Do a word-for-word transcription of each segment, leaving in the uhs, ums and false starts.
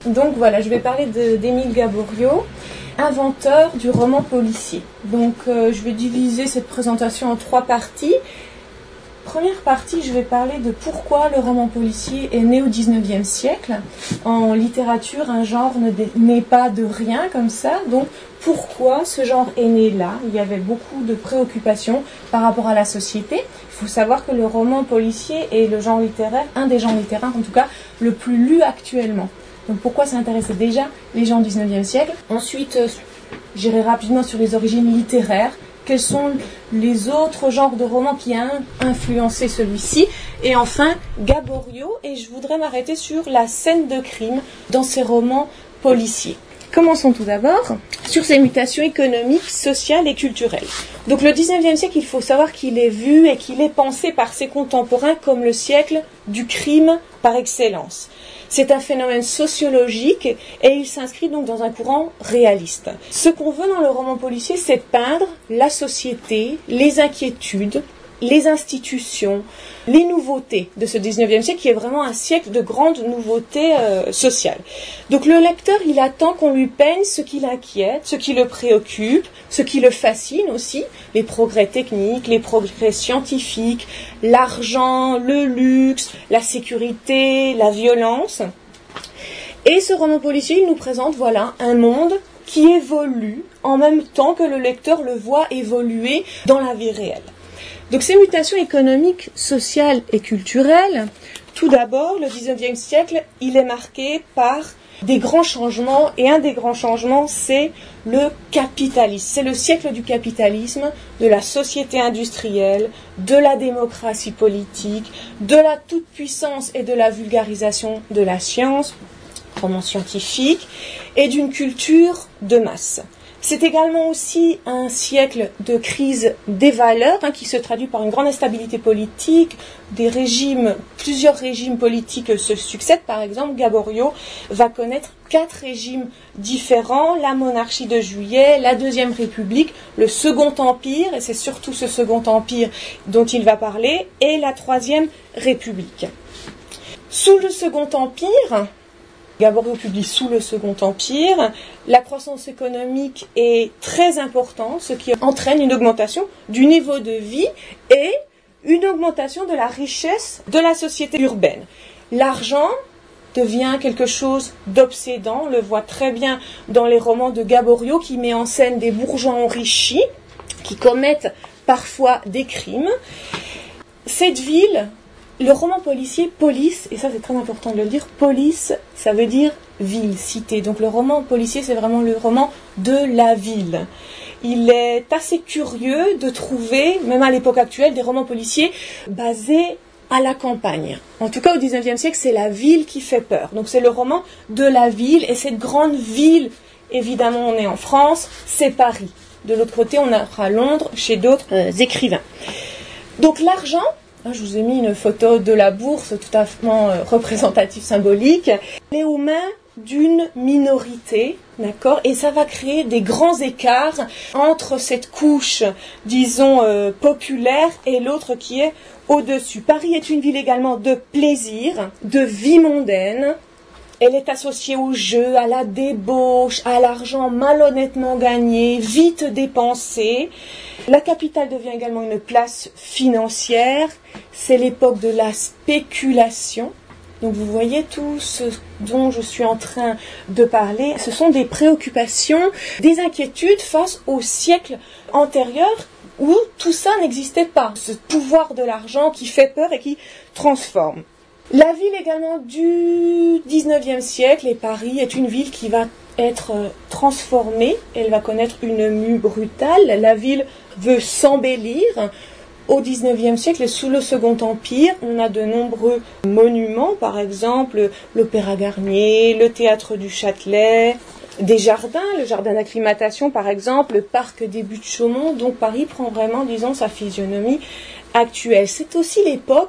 Donc voilà, je vais parler de, d'Émile Gaboriau, inventeur du roman policier. Donc euh, je vais diviser cette présentation en trois parties. Première partie, je vais parler de pourquoi le roman policier est né au dix-neuvième siècle. En littérature, un genre ne naît pas de rien comme ça. Donc pourquoi ce genre est né là? Il y avait beaucoup de préoccupations par rapport à la société. Il faut savoir que le roman policier est le genre littéraire, un des genres littéraires en tout cas, le plus lu actuellement. Donc pourquoi ça intéressait déjà les gens du dix-neuvième siècle? Ensuite, euh, j'irai rapidement sur les origines littéraires. Quels sont les autres genres de romans qui ont influencé celui-ci? Et enfin, Gaboriau, et je voudrais m'arrêter sur la scène de crime dans ses romans policiers. Commençons tout d'abord sur ses mutations économiques, sociales et culturelles. Donc le dix-neuvième siècle, il faut savoir qu'il est vu et qu'il est pensé par ses contemporains comme le siècle du crime par excellence. C'est un phénomène sociologique et il s'inscrit donc dans un courant réaliste. Ce qu'on veut dans le roman policier, c'est peindre la société, les inquiétudes, les institutions, les nouveautés de ce dix-neuvième siècle qui est vraiment un siècle de grandes nouveautés euh, sociales. Donc le lecteur, il attend qu'on lui peigne ce qui l'inquiète, ce qui le préoccupe, ce qui le fascine aussi, les progrès techniques, les progrès scientifiques, l'argent, le luxe, la sécurité, la violence. Et ce roman policier, il nous présente, voilà, un monde qui évolue en même temps que le lecteur le voit évoluer dans la vie réelle. Donc ces mutations économiques, sociales et culturelles, tout d'abord, le dix-neuvième siècle, il est marqué par des grands changements, et un des grands changements, c'est le capitalisme. C'est le siècle du capitalisme, de la société industrielle, de la démocratie politique, de la toute-puissance et de la vulgarisation de la science, roman scientifique, et d'une culture de masse. C'est également aussi un siècle de crise des valeurs hein, qui se traduit par une grande instabilité politique, des régimes, plusieurs régimes politiques se succèdent. Par exemple, Gaboriau va connaître quatre régimes différents, la monarchie de Juillet, la Deuxième République, le Second Empire, et c'est surtout ce Second Empire dont il va parler, et la Troisième République. Sous le Second Empire, Gaboriau publie sous le Second Empire, la croissance économique est très importante, ce qui entraîne une augmentation du niveau de vie et une augmentation de la richesse de la société urbaine. L'argent devient quelque chose d'obsédant, on le voit très bien dans les romans de Gaboriau qui met en scène des bourgeois enrichis qui commettent parfois des crimes. Cette ville, le roman policier, police, et ça c'est très important de le dire, police, ça veut dire ville, cité. Donc le roman policier, c'est vraiment le roman de la ville. Il est assez curieux de trouver, même à l'époque actuelle, des romans policiers basés à la campagne. En tout cas, au dix-neuvième siècle, c'est la ville qui fait peur. Donc c'est le roman de la ville, et cette grande ville, évidemment, on est en France, c'est Paris. De l'autre côté, on aura Londres, chez d'autres euh, écrivains. Donc l'argent, je vous ai mis une photo de la bourse tout à fait représentative, symbolique. Elle est aux mains d'une minorité, d'accord, et ça va créer des grands écarts entre cette couche, disons, euh, populaire et l'autre qui est au-dessus. Paris est une ville également de plaisir, de vie mondaine. Elle est associée au jeu, à la débauche, à l'argent malhonnêtement gagné, vite dépensé. La capitale devient également une place financière. C'est l'époque de la spéculation. Donc vous voyez tout ce dont je suis en train de parler. Ce sont des préoccupations, des inquiétudes face au siècle antérieur où tout ça n'existait pas. Ce pouvoir de l'argent qui fait peur et qui transforme. La ville également du dix-neuvième siècle, et Paris est une ville qui va être transformée, elle va connaître une mue brutale, la ville veut s'embellir. Au dix-neuvième siècle et sous le Second Empire, on a de nombreux monuments, par exemple l'Opéra Garnier, le Théâtre du Châtelet, des jardins, le jardin d'acclimatation par exemple, le parc des Buttes-Chaumont, donc Paris prend vraiment, disons, sa physionomie actuelle. C'est aussi l'époque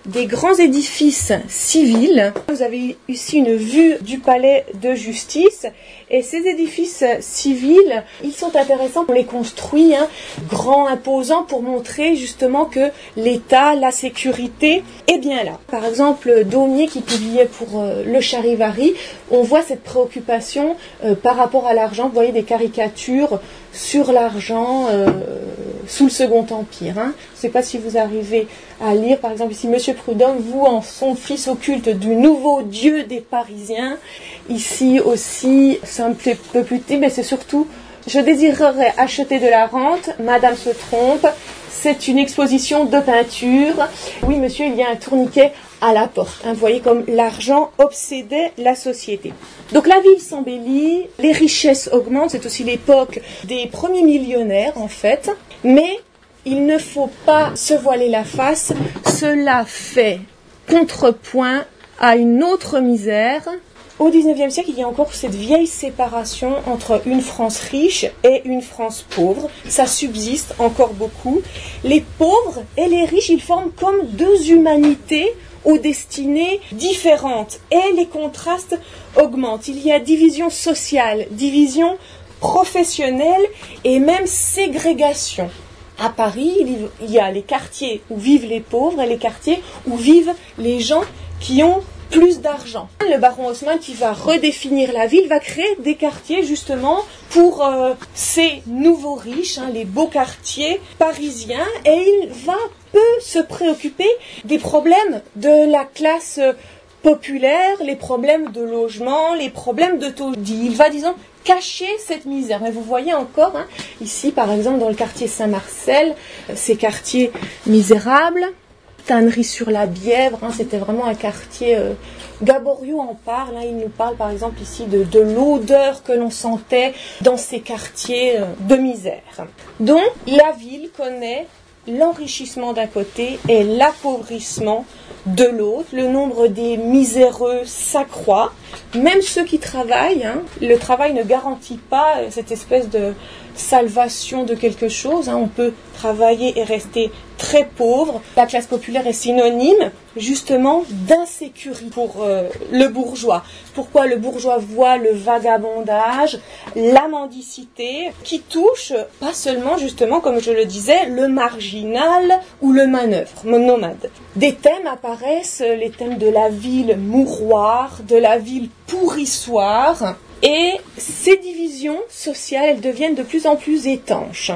des grands édifices civils. Vous avez ici une vue du palais de justice. Et ces édifices civils, ils sont intéressants. On les construit, hein, grands, imposants, pour montrer justement que l'État, la sécurité est bien là. Par exemple, Daumier, qui publiait pour euh, le Charivari, on voit cette préoccupation euh, par rapport à l'argent. Vous voyez des caricatures sur l'argent euh, sous le Second Empire. Hein. Je ne sais pas si vous arrivez à lire, par exemple ici, Monsieur Prudhomme vouant son fils au culte du nouveau dieu des Parisiens. Ici aussi, c'est un petit peu plus petit, mais c'est surtout « Je désirerais acheter de la rente, Madame se trompe, c'est une exposition de peinture. Oui, monsieur, il y a un tourniquet à la porte. Hein, vous voyez comme l'argent obsédait la société. Donc la ville s'embellit, les richesses augmentent, c'est aussi l'époque des premiers millionnaires en fait, mais il ne faut pas se voiler la face, cela fait contrepoint à une autre misère. Au dix-neuvième siècle, il y a encore cette vieille séparation entre une France riche et une France pauvre. Ça subsiste encore beaucoup. Les pauvres et les riches, ils forment comme deux humanités aux destinées différentes. Et les contrastes augmentent. Il y a division sociale, division professionnelle et même ségrégation. À Paris, il y a les quartiers où vivent les pauvres et les quartiers où vivent les gens qui ont plus d'argent. Le baron Haussmann, qui va redéfinir la ville, va créer des quartiers justement pour euh, ces nouveaux riches, hein, les beaux quartiers parisiens, et il va peu se préoccuper des problèmes de la classe populaire, les problèmes de logement, les problèmes de taudis. Il va, disons, cacher cette misère. Mais vous voyez encore, hein, ici par exemple dans le quartier Saint-Marcel, ces quartiers misérables, Tannery-sur-la-Bièvre, hein, c'était vraiment un quartier... Euh, Gaboriau en parle, hein, il nous parle par exemple ici de, de l'odeur que l'on sentait dans ces quartiers euh, de misère. Donc la ville connaît l'enrichissement d'un côté et l'appauvrissement de l'autre. Le nombre des miséreux s'accroît. Même ceux qui travaillent, hein, le travail ne garantit pas cette espèce de salvation de quelque chose. Hein. On peut travailler et rester très pauvre. La classe populaire est synonyme justement d'insécurité pour euh, le bourgeois. Pourquoi le bourgeois voit le vagabondage, la mendicité, qui touche pas seulement justement, comme je le disais, le marginal ou le manœuvre, nomade. Des thèmes apparaissent, les thèmes de la ville mouroir, de la ville pourrissoir, et ces divisions sociales, elles deviennent de plus en plus étanches.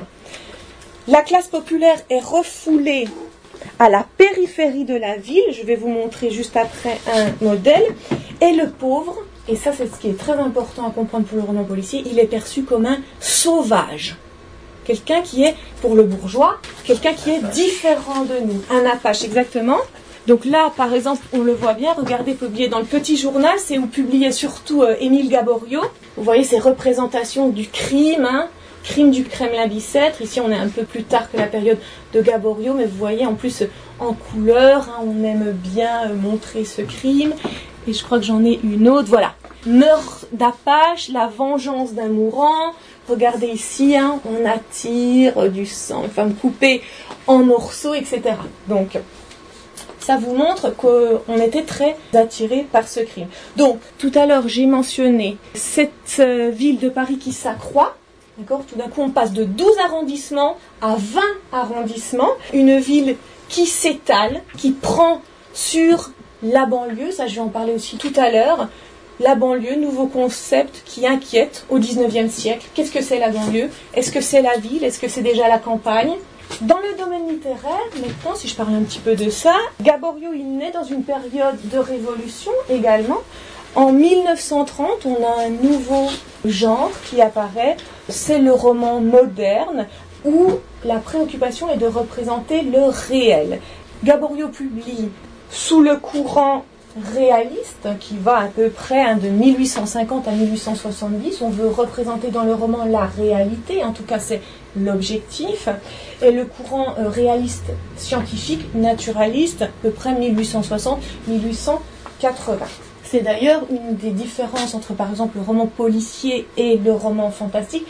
La classe populaire est refoulée à la périphérie de la ville, je vais vous montrer juste après un modèle, et le pauvre, et ça c'est ce qui est très important à comprendre pour le roman policier, il est perçu comme un sauvage. Quelqu'un qui est, pour le bourgeois, quelqu'un qui est différent de nous. Un apache, exactement. Donc là, par exemple, on le voit bien, regardez, publié dans le Petit Journal, c'est où publiait surtout euh, Émile Gaboriau. Vous voyez ces représentations du crime, hein, crime du Kremlin-Bicêtre. Ici, on est un peu plus tard que la période de Gaboriau, mais vous voyez, en plus, en couleur, hein, on aime bien euh, montrer ce crime. Et je crois que j'en ai une autre, voilà. Meurtre d'Apache, la vengeance d'un mourant. Regardez ici, hein, on attire du sang, une femme coupée en morceaux, et cetera. Donc, ça vous montre qu'on était très attirés par ce crime. Donc, tout à l'heure, j'ai mentionné cette euh, ville de Paris qui s'accroît. D'accord ? Tout d'un coup, on passe de douze arrondissements à vingt arrondissements. Une ville qui s'étale, qui prend sur la banlieue. Ça, je vais en parler aussi tout à l'heure. La banlieue, nouveau concept qui inquiète au dix-neuvième siècle. Qu'est-ce que c'est la banlieue ? Est-ce que c'est la ville ? Est-ce que c'est déjà la campagne ? Dans le domaine littéraire, maintenant, si je parle un petit peu de ça, Gaboriau, il naît dans une période de révolution également. En mille neuf cent trente, on a un nouveau genre qui apparaît, c'est le roman moderne, où la préoccupation est de représenter le réel. Gaboriau publie sous le courant réaliste, qui va à peu près hein, de mille huit cent cinquante à mille huit cent soixante-dix. On veut représenter dans le roman la réalité, en tout cas c'est l'objectif. Et le courant euh, réaliste scientifique, naturaliste, à peu près mille huit cent soixante à mille huit cent quatre-vingts. C'est d'ailleurs une des différences entre par exemple le roman policier et le roman fantastique,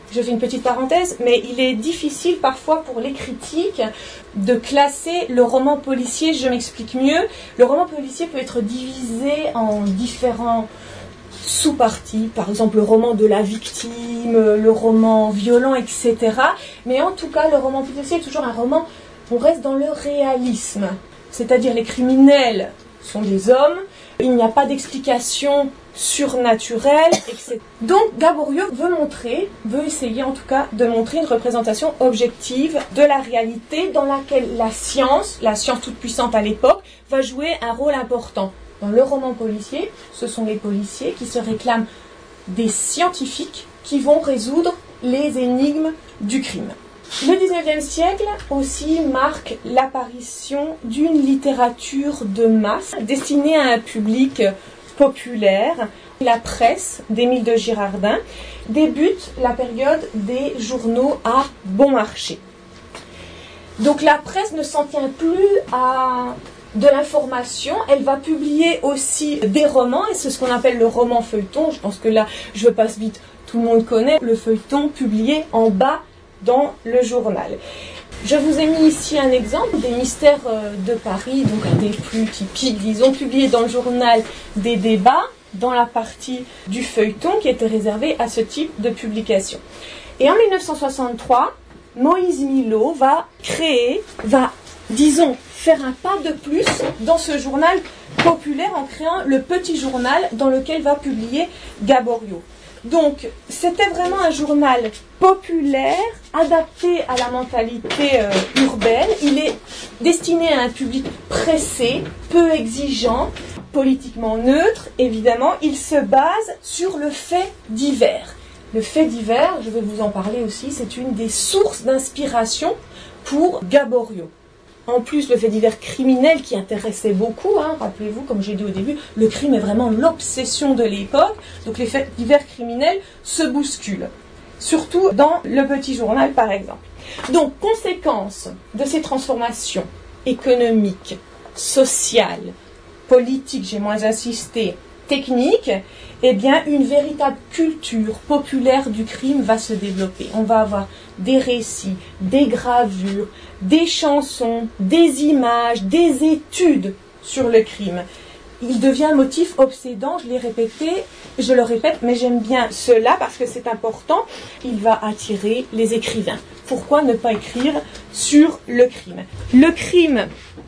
je fais une petite parenthèse, mais il est difficile parfois pour les critiques de classer le roman policier. Je m'explique mieux. Le roman policier peut être divisé en différents sous-parties, par exemple le roman de la victime, le roman violent, et cetera. Mais en tout cas, le roman policier est toujours un roman, on reste dans le réalisme. C'est-à-dire les criminels sont des hommes, il n'y a pas d'explication surnaturelle, et cetera. Donc Gaboriau veut montrer, veut essayer en tout cas de montrer une représentation objective de la réalité dans laquelle la science, la science toute puissante à l'époque, va jouer un rôle important. Dans le roman policier, ce sont les policiers qui se réclament des scientifiques qui vont résoudre les énigmes du crime. Le dix-neuvième siècle aussi marque l'apparition d'une littérature de masse destinée à un public populaire. La presse d'Émile de Girardin débute la période des journaux à bon marché. Donc la presse ne s'en tient plus à de l'information, elle va publier aussi des romans, et c'est ce qu'on appelle le roman feuilleton. Je pense que là, je passe vite, tout le monde connaît le feuilleton publié en bas dans le journal. Je vous ai mis ici un exemple des mystères de Paris, donc un des plus typiques, disons, publiés dans le journal des débats, dans la partie du feuilleton qui était réservée à ce type de publication. Et en mille neuf cent soixante-trois, Moïse Millot va créer, va, disons, faire un pas de plus dans ce journal populaire en créant le petit journal dans lequel va publier Gaboriau. Donc, c'était vraiment un journal populaire, adapté à la mentalité euh, urbaine. Il est destiné à un public pressé, peu exigeant, politiquement neutre, évidemment. Il se base sur le fait divers. Le fait divers, je vais vous en parler aussi, c'est une des sources d'inspiration pour Gaboriau. En plus, le fait divers criminel qui intéressait beaucoup, hein, rappelez-vous, comme j'ai dit au début, le crime est vraiment l'obsession de l'époque, donc les faits divers criminels se bousculent, surtout dans le petit journal par exemple. Donc, conséquence de ces transformations économiques, sociales, politiques, j'ai moins insisté, techniques, eh bien, une véritable culture populaire du crime va se développer. On va avoir des récits, des gravures, des chansons, des images, des études sur le crime. Il devient un motif obsédant, je l'ai répété, je le répète, mais j'aime bien cela parce que c'est important. Il va attirer les écrivains. Pourquoi ne pas écrire sur le crime? Le crime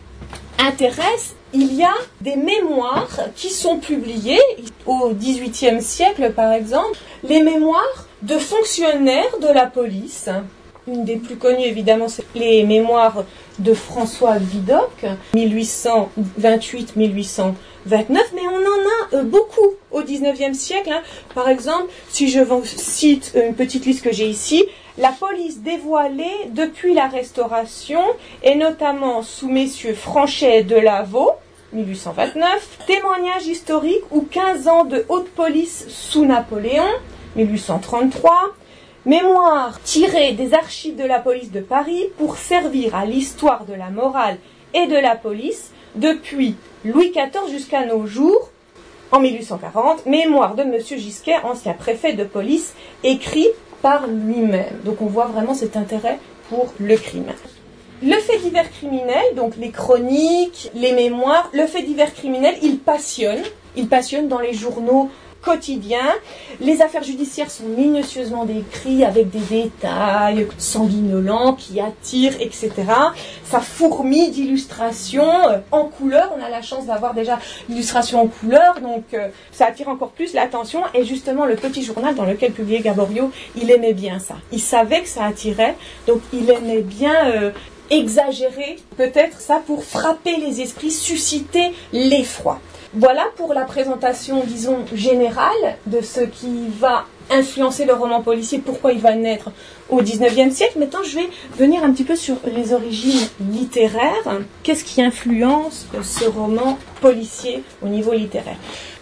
intéresse. Il y a des mémoires qui sont publiées au dix-huitième siècle, par exemple, les mémoires de fonctionnaires de la police. Une des plus connues, évidemment, c'est les mémoires de François Vidocq, mille huit cent vingt-huit à mille huit cent vingt-neuf, mais on en a beaucoup au dix-neuvième siècle. Hein. Par exemple, si je vous cite une petite liste que j'ai ici, la police dévoilée depuis la Restauration, et notamment sous messieurs Franchet et Delaveau, mille huit cent vingt-neuf, témoignage historique ou quinze ans de haute police sous Napoléon, mille huit cent trente-trois, mémoire tirée des archives de la police de Paris pour servir à l'histoire de la morale et de la police depuis Louis quatorze jusqu'à nos jours, en mille huit cent quarante, mémoire de Monsieur Gisquet, ancien préfet de police, écrit par lui-même. Donc on voit vraiment cet intérêt pour le crime. Le fait divers criminel, donc les chroniques, les mémoires, le fait divers criminel, il passionne. Il passionne dans les journaux quotidiens. Les affaires judiciaires sont minutieusement décrites avec des détails sanguinolents qui attirent, et cetera. Ça fourmille d'illustrations en couleur. On a la chance d'avoir déjà l'illustration en couleur, donc euh, ça attire encore plus l'attention. Et justement, le petit journal dans lequel publiait Gaboriau, il aimait bien ça. Il savait que ça attirait, donc il aimait bien euh, exagérer peut-être ça pour frapper les esprits, susciter l'effroi. Voilà pour la présentation, disons, générale de ce qui va influencer le roman policier, pourquoi il va naître au dix-neuvième siècle. Maintenant, je vais venir un petit peu sur les origines littéraires. Qu'est-ce qui influence ce roman policier au niveau littéraire?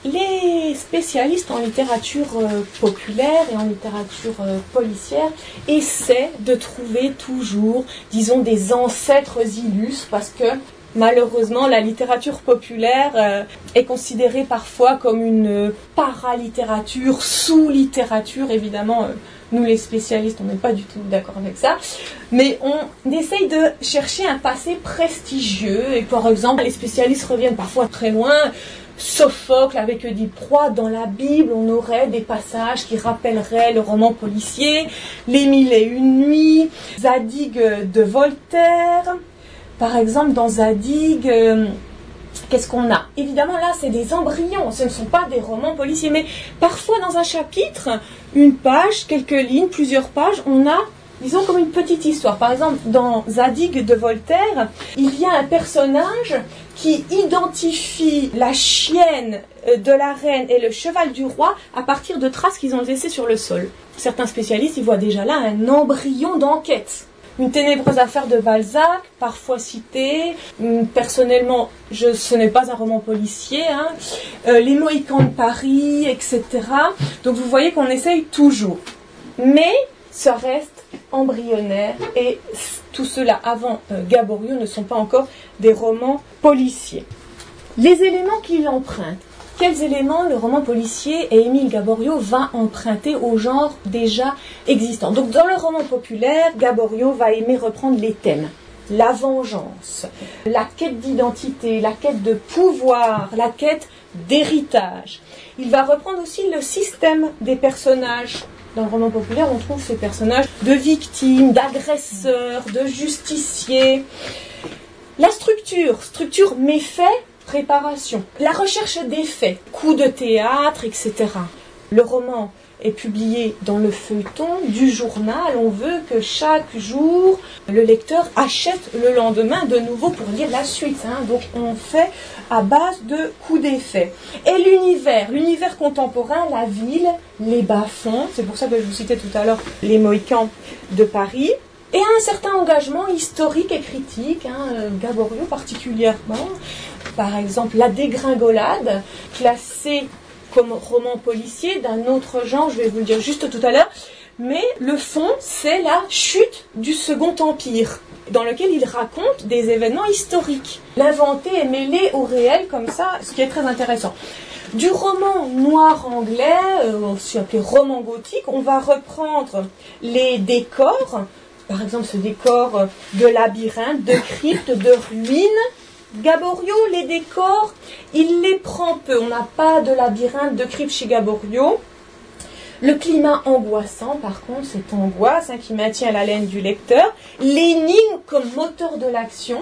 Les spécialistes en littérature euh, populaire et en littérature euh, policière essaient de trouver toujours, disons, des ancêtres illustres, parce que Malheureusement, la littérature populaire euh, est considérée parfois comme une paralittérature, sous-littérature. Évidemment, euh, nous les spécialistes, on n'est pas du tout d'accord avec ça. Mais on essaye de chercher un passé prestigieux. Et par exemple, les spécialistes reviennent parfois très loin. Sophocle avec Oedipe Roi, dans la Bible, on aurait des passages qui rappelleraient le roman policier, Les Mille et Une Nuits, Zadig de Voltaire. Par exemple, dans Zadig, euh, qu'est-ce qu'on a? Évidemment, là, c'est des embryons, ce ne sont pas des romans policiers, mais parfois dans un chapitre, une page, quelques lignes, plusieurs pages, on a, disons, comme une petite histoire. Par exemple, dans Zadig de Voltaire, il y a un personnage qui identifie la chienne de la reine et le cheval du roi à partir de traces qu'ils ont laissées sur le sol. Certains spécialistes y voient déjà là un embryon d'enquête. Une ténébreuse affaire de Balzac, parfois citée. Personnellement, je, ce n'est pas un roman policier. Hein. Euh, les Mohicans de Paris, et cetera. Donc vous voyez qu'on essaye toujours. Mais ça reste embryonnaire et tout cela avant euh, Gaboriau ne sont pas encore des romans policiers. Les éléments qu'il emprunte. Quels éléments le roman policier et Émile Gaboriau va emprunter au genre déjà existant? Donc dans le roman populaire, Gaboriau va aimer reprendre les thèmes. La vengeance, la quête d'identité, la quête de pouvoir, la quête d'héritage. Il va reprendre aussi le système des personnages. Dans le roman populaire, on trouve ces personnages de victimes, d'agresseurs, de justiciers. La structure, structure méfait, préparation. La recherche des faits, coups de théâtre, et cetera. Le roman est publié dans le feuilleton du journal. On veut que chaque jour, le lecteur achète le lendemain de nouveau pour lire la suite. Hein. Donc on fait à base de coups d'effet. Et l'univers, l'univers contemporain, la ville, les bas-fonds, c'est pour ça que je vous citais tout à l'heure les Mohicans de Paris, et un certain engagement historique et critique, hein, Gaboriau particulièrement. Par exemple, La Dégringolade, classée comme roman policier d'un autre genre, je vais vous le dire juste tout à l'heure, mais le fond, c'est la chute du Second Empire, dans lequel il raconte des événements historiques. L'inventé est mêlé au réel comme ça, ce qui est très intéressant. Du roman noir anglais, euh, aussi appelé roman gothique, on va reprendre les décors, par exemple ce décor de labyrinthe, de cryptes, de ruines. Gaboriau, les décors, il les prend peu. On n'a pas de labyrinthe, de crypte chez Gaboriau. Le climat angoissant, par contre, cette angoisse hein, qui maintient la laine du lecteur. L'énigme comme moteur de l'action.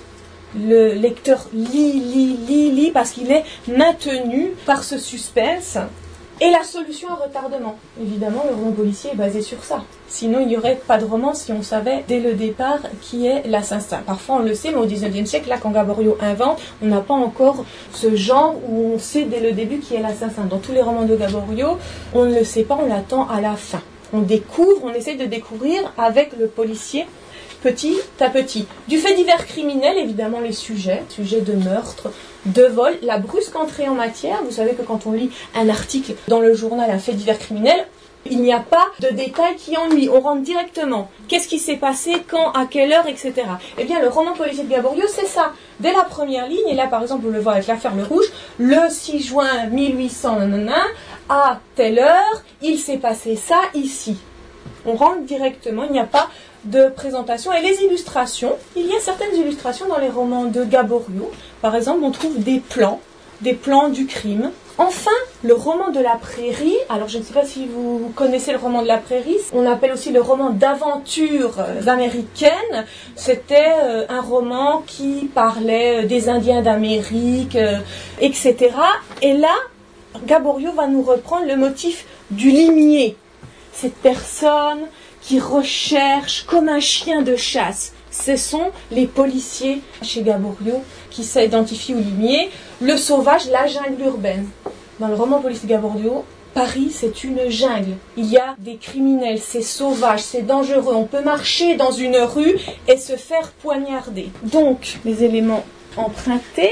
Le lecteur lit, lit, lit, lit parce qu'il est maintenu par ce suspense. Et la solution à retardement. Évidemment, le roman policier est basé sur ça. Sinon, il n'y aurait pas de roman si on savait dès le départ qui est l'assassin. Parfois, on le sait, mais au dix-neuvième siècle, là, quand Gaboriau invente, on n'a pas encore ce genre où on sait dès le début qui est l'assassin. Dans tous les romans de Gaboriau, on ne le sait pas, on l'attend à la fin. On découvre, on essaie de découvrir avec le policier petit à petit. Du fait divers criminel, évidemment, les sujets, sujets de meurtre, de vol, la brusque entrée en matière. Vous savez que quand on lit un article dans le journal, un fait divers criminel, il n'y a pas de détails qui ennuient. On rentre directement. Qu'est-ce qui s'est passé, quand, à quelle heure, et cetera. Eh bien, le roman policier de Gaboriau, c'est ça. Dès la première ligne, et là, par exemple, on le voit avec l'affaire Le Rouge, le six juin mille huit cents, nanana, à telle heure, il s'est passé ça ici. On rentre directement, il n'y a pas de présentation. Et les illustrations, il y a certaines illustrations dans les romans de Gaboriau. Par exemple, on trouve des plans, des plans du crime. Enfin, le roman de la prairie. Alors, je ne sais pas si vous connaissez le roman de la prairie. On appelle aussi le roman d'aventures américaines. C'était euh, un roman qui parlait des Indiens d'Amérique, euh, et cetera. Et là, Gaboriau va nous reprendre le motif du limier. Cette personne qui recherche comme un chien de chasse. Ce sont les policiers chez Gaboriau qui s'identifient au limier. Le sauvage, la jungle urbaine. Dans le roman policier Gaboriau, Paris, c'est une jungle. Il y a des criminels, c'est sauvage, c'est dangereux. On peut marcher dans une rue et se faire poignarder. Donc, les éléments empruntés,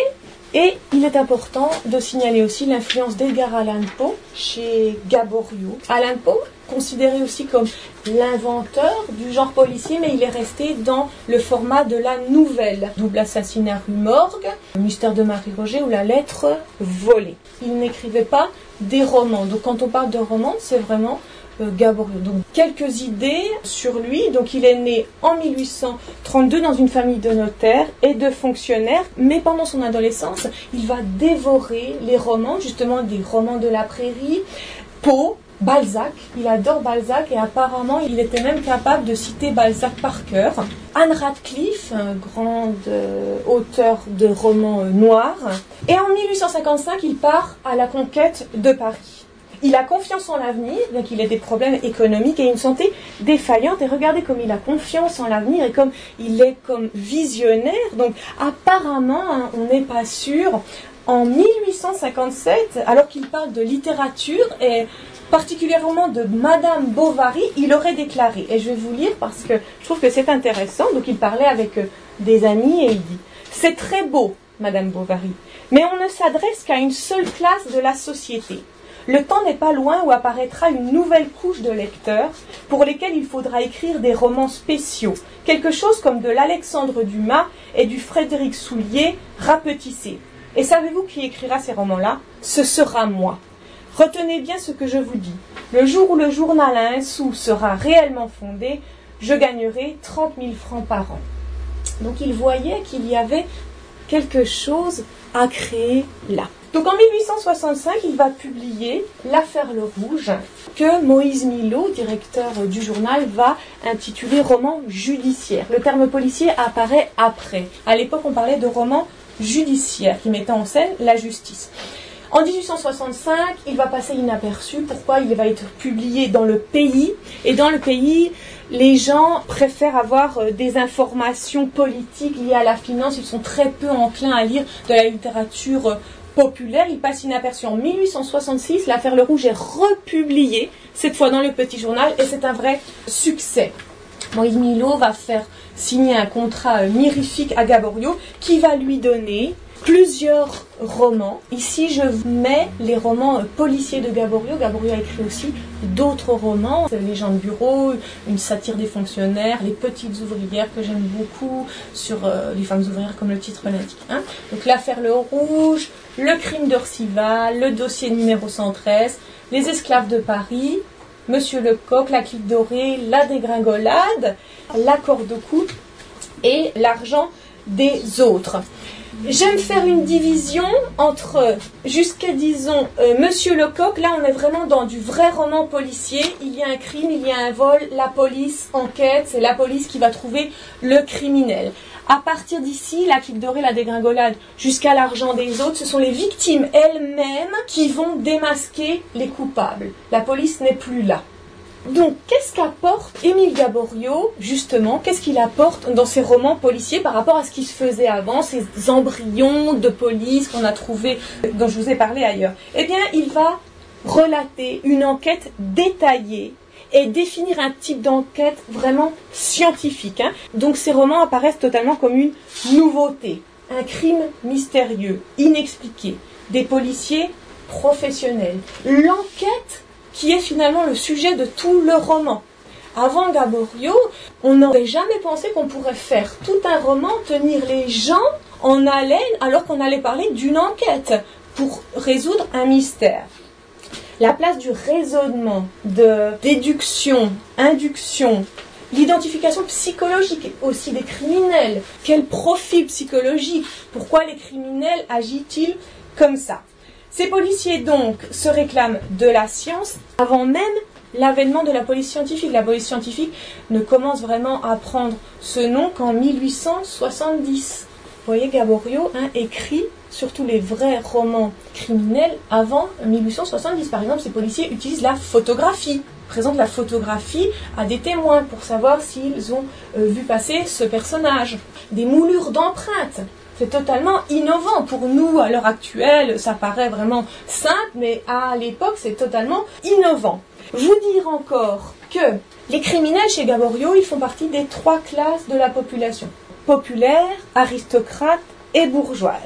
Et il est important de signaler aussi l'influence d'Edgar Allan Poe chez Gaboriau. Allan Poe, considéré aussi comme l'inventeur du genre policier, mais il est resté dans le format de la nouvelle. Double assassinat rue Morgue, le mystère de Marie-Roger ou la lettre volée. Il n'écrivait pas des romans. Donc quand on parle de romans, c'est vraiment euh, Gaboriau. Donc quelques idées sur lui. Donc il est né en mille huit cent trente-deux dans une famille de notaires et de fonctionnaires, mais pendant son adolescence, il va dévorer les romans, justement des romans de la prairie, Poe, Balzac, il adore Balzac et apparemment il était même capable de citer Balzac par cœur. Anne Radcliffe, un grand euh, auteur de romans euh, noirs. Et en mille huit cent cinquante-cinq, il part à la conquête de Paris. Il a confiance en l'avenir, bien qu'il ait des problèmes économiques et une santé défaillante. Et regardez comme il a confiance en l'avenir et comme il est comme visionnaire. Donc apparemment, hein, on n'est pas sûr. En mille huit cent cinquante-sept, alors qu'il parle de littérature et particulièrement de Madame Bovary, il aurait déclaré, et je vais vous lire parce que je trouve que c'est intéressant, donc il parlait avec des amis et il dit « C'est très beau, Madame Bovary, mais on ne s'adresse qu'à une seule classe de la société. Le temps n'est pas loin où apparaîtra une nouvelle couche de lecteurs pour lesquels il faudra écrire des romans spéciaux, quelque chose comme de l'Alexandre Dumas et du Frédéric Soulier rapetissé. Et savez-vous qui écrira ces romans-là? Ce sera moi. Retenez bien ce que je vous dis. Le jour où le journal à un sou sera réellement fondé, je gagnerai trente mille francs par an. » Donc il voyait qu'il y avait quelque chose à créer là. Donc en mille huit cent soixante-cinq, il va publier L'Affaire Le Rouge, que Moïse Millot, directeur du journal, va intituler roman judiciaire. Le terme policier apparaît après. À l'époque, on parlait de roman judiciaire qui mettait en scène la justice. En dix-huit cent soixante-cinq, il va passer inaperçu. Pourquoi? Il va être publié dans Le Pays. Et dans Le Pays, les gens préfèrent avoir des informations politiques liées à la finance. Ils sont très peu enclins à lire de la littérature populaire. Il passe inaperçu. En mille huit cent soixante-six, L'Affaire Le Rouge est republiée, cette fois dans Le Petit Journal, et c'est un vrai succès. Moïse Millot va faire signer un contrat mirifique à Gaboriau qui va lui donner plusieurs romans. Ici, je mets les romans policiers de Gaboriau. Gaboriau a écrit aussi d'autres romans. Les gens de bureau, une satire des fonctionnaires, les petites ouvrières que j'aime beaucoup, sur euh, les femmes ouvrières comme le titre l'indique. Hein. Donc L'Affaire Le Rouge, Le Crime d'Orcival, Le Dossier numéro cent treize, Les Esclaves de Paris, Monsieur Lecoq, La Clique Dorée, La Dégringolade, L'accord de coupe et L'argent des autres. J'aime faire une division entre, jusqu'à disons, euh, Monsieur Lecoq. Là, on est vraiment dans du vrai roman policier. Il y a un crime, il y a un vol, la police enquête, c'est la police qui va trouver le criminel. À partir d'ici, La Clique Dorée, La Dégringolade, jusqu'à L'argent des autres, ce sont les victimes elles-mêmes qui vont démasquer les coupables. La police n'est plus là. Donc, qu'est-ce qu'apporte Émile Gaboriau, justement, qu'est-ce qu'il apporte dans ses romans policiers par rapport à ce qui se faisait avant, ces embryons de police qu'on a trouvés, dont je vous ai parlé ailleurs? Eh bien, il va relater une enquête détaillée et définir un type d'enquête vraiment scientifique. Hein. Donc, ces romans apparaissent totalement comme une nouveauté. Un crime mystérieux, inexpliqué, des policiers professionnels. L'enquête qui est finalement le sujet de tout le roman. Avant Gaboriau, on n'aurait jamais pensé qu'on pourrait faire tout un roman, tenir les gens en haleine, alors qu'on allait parler d'une enquête pour résoudre un mystère. La place du raisonnement, de déduction, induction, l'identification psychologique aussi des criminels. Quel profil psychologique? Pourquoi les criminels agissent-ils comme ça? Ces policiers, donc, se réclament de la science avant même l'avènement de la police scientifique. La police scientifique ne commence vraiment à prendre ce nom qu'en mille huit cent soixante-dix. Vous voyez, Gaboriau hein, écrit surtout les vrais romans criminels avant mille huit cent soixante-dix. Par exemple, ces policiers utilisent la photographie, présentent la photographie à des témoins pour savoir s'ils ont euh, vu passer ce personnage. Des moulures d'empreintes. C'est totalement innovant. Pour nous, à l'heure actuelle, ça paraît vraiment simple, mais à l'époque, c'est totalement innovant. Vous dire encore que les criminels chez Gaboriau, ils font partie des trois classes de la population. Populaire, aristocrate et bourgeoise.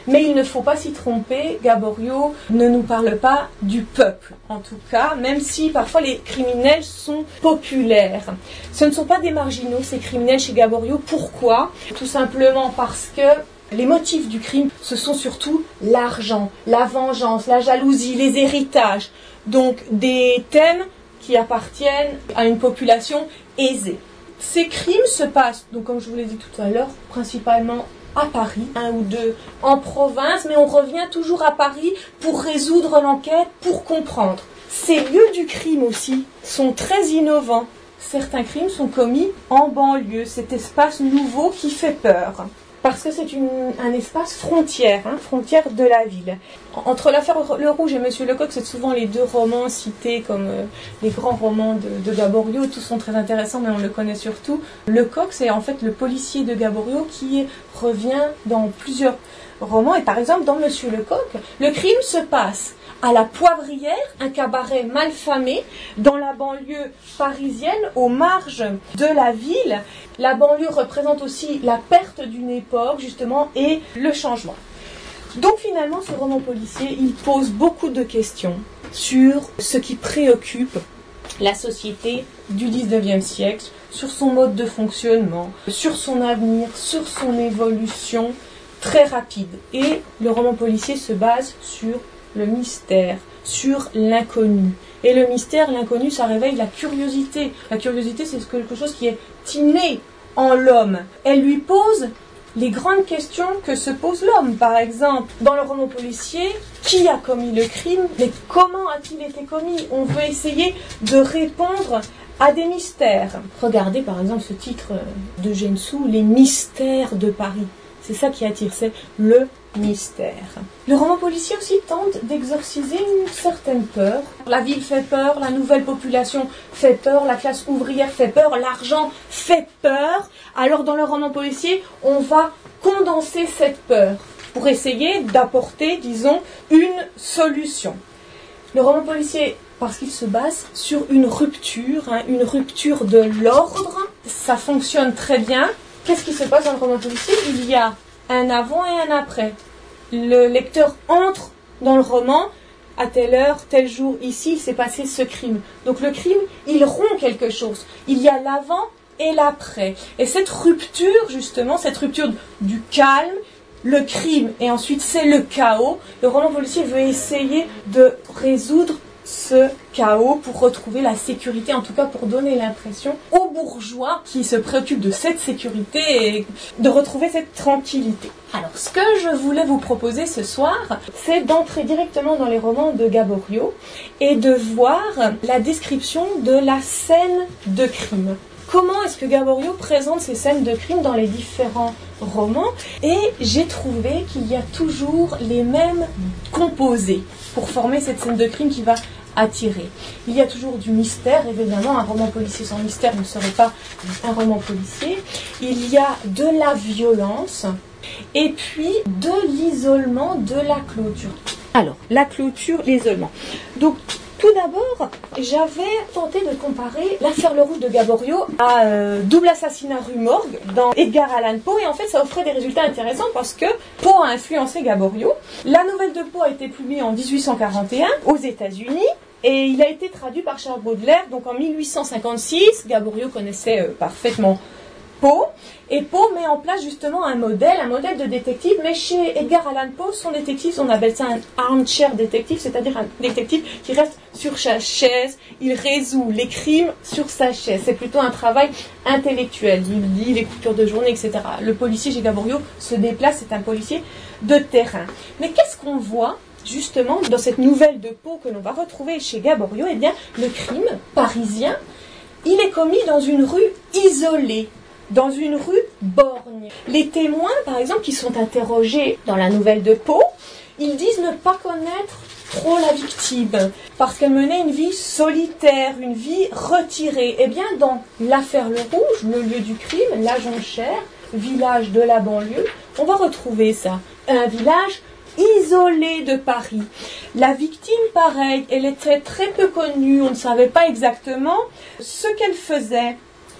Mais il ne faut pas s'y tromper, Gaboriau ne nous parle pas du peuple, en tout cas, même si parfois les criminels sont populaires. Ce ne sont pas des marginaux, ces criminels chez Gaboriau. Pourquoi ? Tout simplement parce que les motifs du crime, ce sont surtout l'argent, la vengeance, la jalousie, les héritages. Donc des thèmes qui appartiennent à une population aisée. Ces crimes se passent, donc comme je vous l'ai dit tout à l'heure, principalement à Paris, un ou deux en province, mais on revient toujours à Paris pour résoudre l'enquête, pour comprendre. Ces lieux du crime aussi sont très innovants. Certains crimes sont commis en banlieue, cet espace nouveau qui fait peur. Parce que c'est une, un espace frontière, hein, frontière de la ville. Entre l'affaire Le Rouge et Monsieur Lecoq, c'est souvent les deux romans cités comme euh, les grands romans de, de Gaboriau. Tous sont très intéressants, mais on le connaît surtout. Lecoq, c'est en fait le policier de Gaboriau qui revient dans plusieurs romans. Et par exemple, dans Monsieur Lecoq, le crime se passe à la Poivrière, un cabaret malfamé dans la banlieue parisienne, aux marges de la ville. La banlieue représente aussi la perte d'une époque, justement, et le changement. Donc finalement, ce roman policier, il pose beaucoup de questions sur ce qui préoccupe la société du dix-neuvième siècle, sur son mode de fonctionnement, sur son avenir, sur son évolution très rapide. Et le roman policier se base sur le mystère, sur l'inconnu. Et le mystère, l'inconnu, ça réveille la curiosité. La curiosité, c'est quelque chose qui est inné en l'homme. Elle lui pose les grandes questions que se pose l'homme. Par exemple, dans le roman policier, qui a commis le crime, mais comment a-t-il été commis? On veut essayer de répondre à des mystères. Regardez par exemple ce titre de Gensou, Les mystères de Paris. C'est ça qui attire, c'est le mystère. Le roman policier aussi tente d'exorciser une certaine peur. La ville fait peur, la nouvelle population fait peur, la classe ouvrière fait peur, l'argent fait peur. Alors dans le roman policier, on va condenser cette peur pour essayer d'apporter, disons, une solution. Le roman policier, parce qu'il se base sur une rupture, hein, une rupture de l'ordre, ça fonctionne très bien. Qu'est-ce qui se passe dans le roman policier? Il y a un avant et un après. Le lecteur entre dans le roman, à telle heure, tel jour, ici, il s'est passé ce crime. Donc le crime, il rompt quelque chose. Il y a l'avant et l'après. Et cette rupture, justement, cette rupture du calme, le crime, et ensuite c'est le chaos, le roman policier veut essayer de résoudre ce chaos pour retrouver la sécurité, en tout cas pour donner l'impression aux bourgeois qui se préoccupent de cette sécurité et de retrouver cette tranquillité. Alors, ce que je voulais vous proposer ce soir, c'est d'entrer directement dans les romans de Gaboriau et de voir la description de la scène de crime. Comment est-ce que Gaboriau présente ces scènes de crime dans les différents romans? Et j'ai trouvé qu'il y a toujours les mêmes composés pour former cette scène de crime qui va attirer. Il y a toujours du mystère, évidemment, un roman policier sans mystère ne serait pas un roman policier. Il y a de la violence et puis de l'isolement, de la clôture. Alors, la clôture, l'isolement. Donc, tout d'abord, j'avais tenté de comparer l'affaire Le Rouge de Gaboriau à euh, Double assassinat rue Morgue dans Edgar Allan Poe, et en fait ça offrait des résultats intéressants parce que Poe a influencé Gaboriau. La nouvelle de Poe a été publiée en dix-huit cent quarante et un aux États-Unis et il a été traduit par Charles Baudelaire, donc en mille huit cent cinquante-six. Gaboriau connaissait euh, parfaitement Poe, et Poe met en place justement un modèle, un modèle de détective, mais chez Edgar Allan Poe, son détective, on appelle ça un armchair détective, c'est-à-dire un détective qui reste sur sa chaise, il résout les crimes sur sa chaise. C'est plutôt un travail intellectuel, il lit les coupures de journée, et cetera. Le policier chez Gaboriau se déplace, c'est un policier de terrain. Mais qu'est-ce qu'on voit justement dans cette nouvelle de Poe que l'on va retrouver chez Gaboriau? Eh bien, le crime parisien, il est commis dans une rue isolée, dans une rue borgne. Les témoins, par exemple, qui sont interrogés dans la nouvelle de Poe, ils disent ne pas connaître trop la victime, parce qu'elle menait une vie solitaire, une vie retirée. Eh bien, dans l'affaire Le Rouge, le lieu du crime, la Jonchère, village de la banlieue, on va retrouver ça. Un village isolé de Paris. La victime, pareil, elle était très peu connue, on ne savait pas exactement ce qu'elle faisait.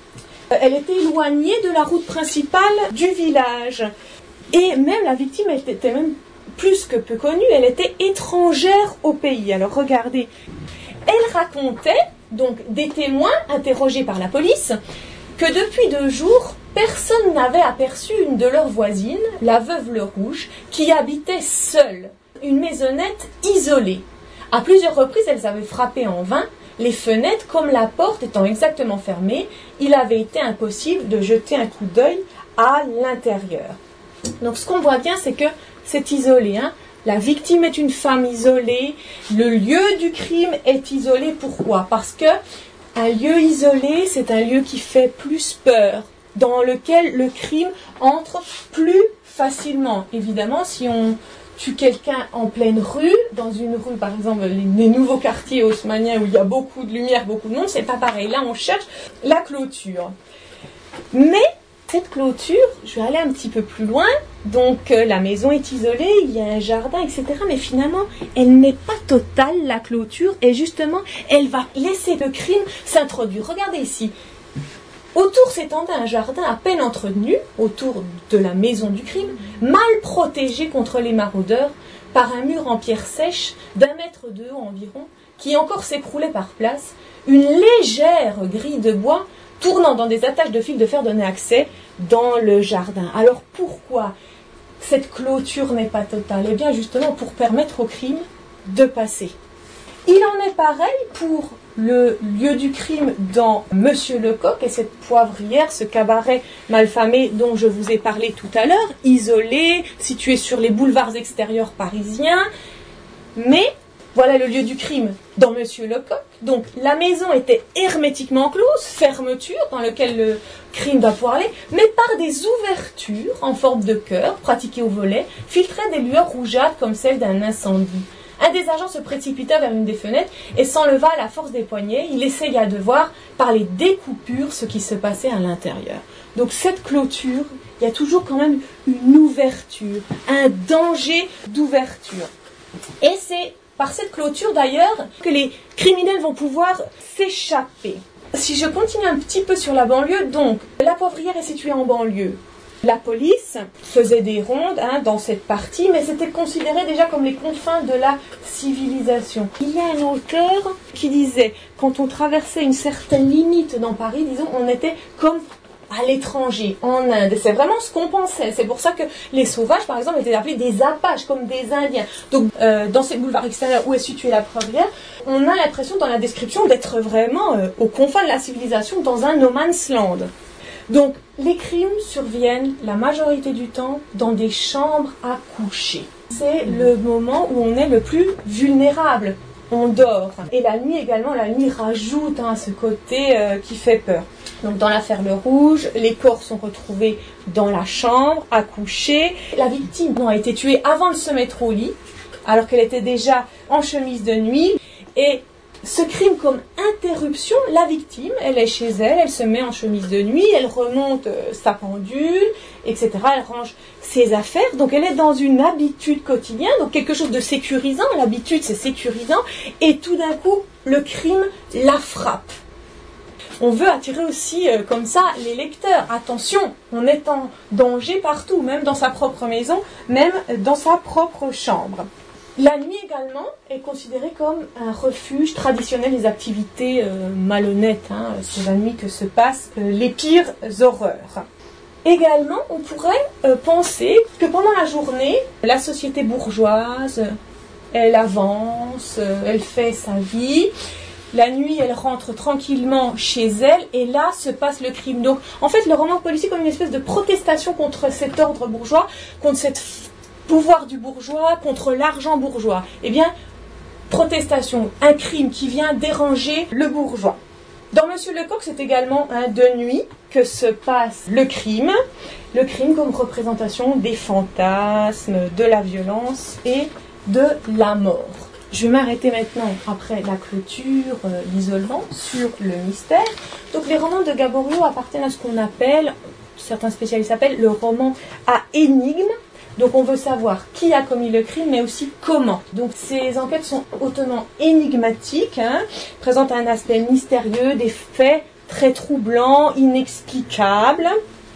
Elle était éloignée de la route principale du village. Et même la victime était même plus que peu connue, elle était étrangère au pays. Alors regardez, elle racontait, donc des témoins interrogés par la police, que depuis deux jours, personne n'avait aperçu une de leurs voisines, la veuve Le Rouge, qui habitait seule, une maisonnette isolée. À plusieurs reprises, elles avaient frappé en vain. Les fenêtres, comme la porte étant exactement fermée, il avait été impossible de jeter un coup d'œil à l'intérieur. Donc ce qu'on voit bien, c'est que c'est isolé. Hein. La victime est une femme isolée, le lieu du crime est isolé. Pourquoi? Parce que un lieu isolé, c'est un lieu qui fait plus peur, dans lequel le crime entre plus facilement. Évidemment, si on tue quelqu'un en pleine rue, dans une rue, par exemple, les, les nouveaux quartiers haussmanniens où il y a beaucoup de lumière, beaucoup de monde, c'est pas pareil. Là, on cherche la clôture. Mais cette clôture, je vais aller un petit peu plus loin. Donc, euh, la maison est isolée, il y a un jardin, et cetera. Mais finalement, elle n'est pas totale, la clôture. Et justement, elle va laisser le crime s'introduire. Regardez ici. Autour s'étendait un jardin à peine entretenu, autour de la maison du crime, mal protégé contre les maraudeurs par un mur en pierre sèche d'un mètre de haut environ, qui encore s'écroulait par place. Une légère grille de bois tournant dans des attaches de fil de fer donnait accès dans le jardin. Alors pourquoi cette clôture n'est pas totale? Eh bien justement pour permettre au crime de passer. Il en est pareil pour le lieu du crime dans Monsieur Lecoq et cette poivrière, ce cabaret malfamé dont je vous ai parlé tout à l'heure, isolé, situé sur les boulevards extérieurs parisiens. Mais voilà le lieu du crime dans Monsieur Lecoq. Donc la maison était hermétiquement close, fermeture dans laquelle le crime va pouvoir aller, mais par des ouvertures en forme de cœur, pratiquées au volet, filtraient des lueurs rougeâtres comme celles d'un incendie. Un des agents se précipita vers une des fenêtres et s'enleva à la force des poignets. Il essaya de voir par les découpures ce qui se passait à l'intérieur. Donc cette clôture, il y a toujours quand même une ouverture, un danger d'ouverture. Et c'est par cette clôture d'ailleurs que les criminels vont pouvoir s'échapper. Si je continue un petit peu sur la banlieue, donc la poivrière est située en banlieue. La police faisait des rondes hein, dans cette partie, mais c'était considéré déjà comme les confins de la civilisation. Il y a un auteur qui disait, quand on traversait une certaine limite dans Paris, disons, on était comme à l'étranger, en Inde. C'est vraiment ce qu'on pensait. C'est pour ça que les sauvages, par exemple, étaient appelés des Apaches, comme des Indiens. Donc, euh, dans ces boulevards extérieurs où est située la poivrière, on a l'impression, dans la description, d'être vraiment euh, aux confins de la civilisation, dans un no man's land. Donc, les crimes surviennent la majorité du temps dans des chambres à coucher. C'est le moment où on est le plus vulnérable. On dort. Et la nuit également, la nuit rajoute hein, ce côté euh, qui fait peur. Donc dans l'affaire Le Rouge, les corps sont retrouvés dans la chambre, à coucher. La victime a été tuée avant de se mettre au lit, alors qu'elle était déjà en chemise de nuit. Et ce crime comme interruption, la victime, elle est chez elle, elle se met en chemise de nuit, elle remonte euh, sa pendule, et cetera. Elle range ses affaires, donc elle est dans une habitude quotidienne, donc quelque chose de sécurisant. L'habitude, c'est sécurisant, et tout d'un coup, le crime la frappe. On veut attirer aussi euh, comme ça les lecteurs. Attention, on est en danger partout, même dans sa propre maison, même dans sa propre chambre. La nuit également est considérée comme un refuge traditionnel des activités euh, malhonnêtes. Hein. C'est la nuit que se passent euh, les pires horreurs. Également, on pourrait euh, penser que pendant la journée, la société bourgeoise, elle avance, euh, elle fait sa vie. La nuit, elle rentre tranquillement chez elle et là se passe le crime. Donc, en fait, le roman policier comme une espèce de protestation contre cet ordre bourgeois, contre cet pouvoir du bourgeois, contre l'argent bourgeois. Eh bien, protestation, un crime qui vient déranger le bourgeois. Dans Monsieur Lecoq, c'est également hein, de nuit que se passe le crime. Le crime comme représentation des fantasmes, de la violence et de la mort. Je vais m'arrêter maintenant, après la clôture, euh, l'isolement, sur le mystère. Donc les romans de Gaboriau appartiennent à ce qu'on appelle, certains spécialistes appellent, le roman à énigme. Donc on veut savoir qui a commis le crime, mais aussi comment. Donc ces enquêtes sont hautement énigmatiques, hein, présentent un aspect mystérieux, des faits très troublants, inexplicables.